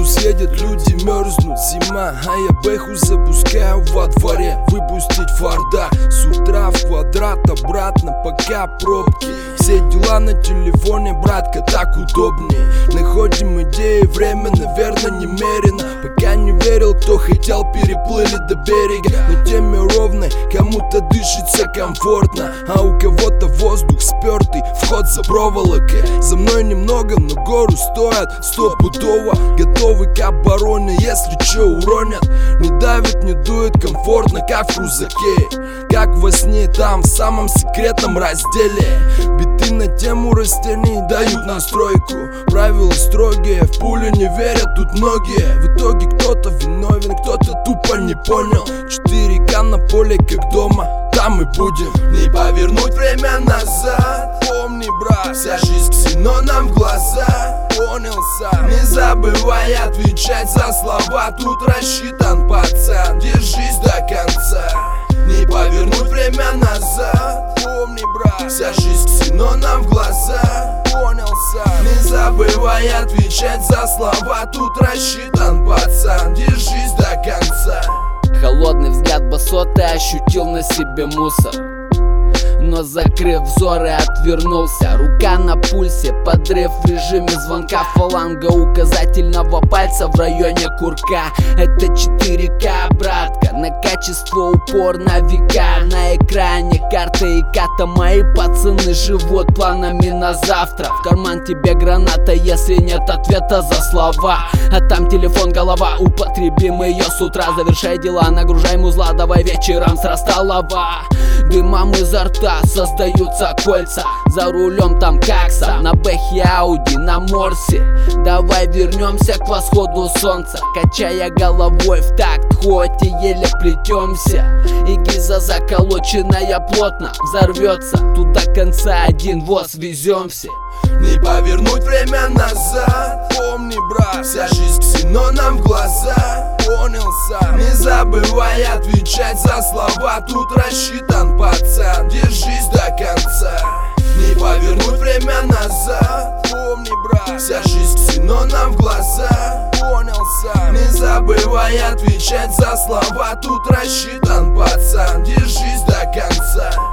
Автобус едет, люди мерзнут, зима, а я бэху запускаю во дворе. Выпустить фарда с утра в квадрат, обратно, пока пробки. Все дела на телефоне, братка, так удобней. Находим идеи, время, наверное, немерено. Пока не верил, кто хотел, переплыли до берега. На теме ровной, кому-то дышится комфортно, а у кого-то воздух спертый, вход за проволокой. За мной немного, но гору стоят стопудово. Готовы к обороне, если чё уронят. Не давит, не дует, комфортно, как в крузаке. Как во сне, там, в самом секретном разделе. Биты на тему растений дают настройку. Правила строгие, в пулю не верят тут многие. В итоге кто-то виновен, кто-то тупо не понял. 4К на поле, как дома, там и будем. Не повернуть время назад. Помни, брат, вся жизнь ксеноном в глаза. Понял сам, не забывай отвечать за слова. Тут рассчитан пацан, держись до конца. Не повернуть время назад. Помни, брат, вся жизнь ксеноном в глаза. Понял сам, не забывай отвечать за слова. Тут рассчитан пацан, держись до конца. Холодный взгляд басоты ощутил на себе мусор, но закрыв взоры, отвернулся. Рука на пульсе, подрыв в режиме звонка. Фаланга указательного пальца в районе курка. Это 4К, братка, на качество упор на века. На экране карта и ката, мои пацаны живут планами на завтра. В карман тебе граната, если нет ответа за слова. А там телефон, голова, употребим ее с утра. Завершай дела, нагружай музла, давай вечером с растолова. Дымом изо рта создаются кольца. За рулем там какса, на бэхе Ауди, на Морсе. Давай вернемся к восходу солнца, качая головой в такт, хоть и еле плетемся. И гиза заколоченная плотно взорвется. Тут до конца один воз везем все. Не повернуть время назад. Помни, брат, вся жизнь ксеноном в глаза. Понял сам, не забывай отвечать за слова. Тут рассчитан пацан, держись до конца. Не повернуть время назад. Помни, брат, вся жизнь ксеноном в глаза. Понял сам, не забывай отвечать за слова. Тут рассчитан пацан, держись до конца.